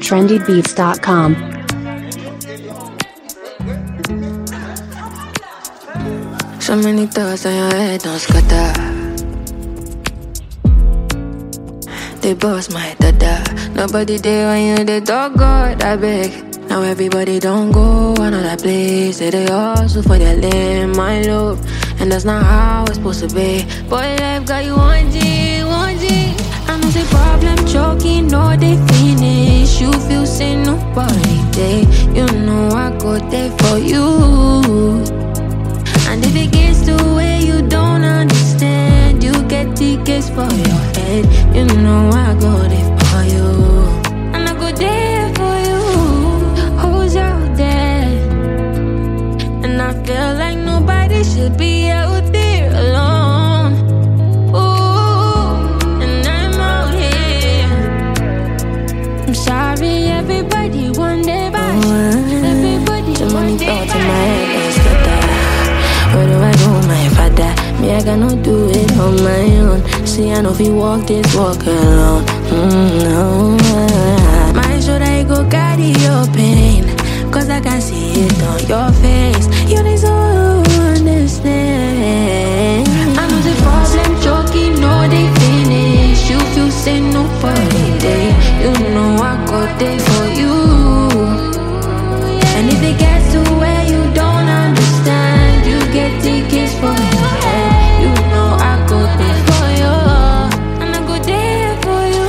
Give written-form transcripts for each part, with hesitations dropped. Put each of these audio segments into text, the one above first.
trendybeats.com. So many thoughts on your head, don't scatter. They boss my dada. Nobody there when you they talk God, I beg. Now everybody don't go another place. They hustle for their lane, my love. And that's not how it's supposed to be. Boy, life got you 1G, 1G. I know the problem choking, no they finish. You feel say nobody there. You know I go there for you. And if it gets to where you don't understand, you get tickets for your head. You know I go there for you. And I go there for you. Who's out there? And I feel like nobody should be out there alone. Ooh, and I'm out here. I'm sorry, everybody one day by everybody too one many day thoughts in my by. head, don't scatter. Where do I go, my father? Me, I cannot do it on my own. See, I know if you walk this walk alone. No. My shoulder, go carry your pain. Cause I can see it on your face. You deserve to understand. I know the problem choking, no they finish. You feel say nobody there. You know I got there for you. And if it gets to where you don't understand, you get tickets for your head. You know I go there for you. And I go there for you.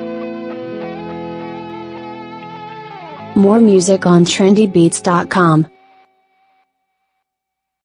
More music on trendybeats.com.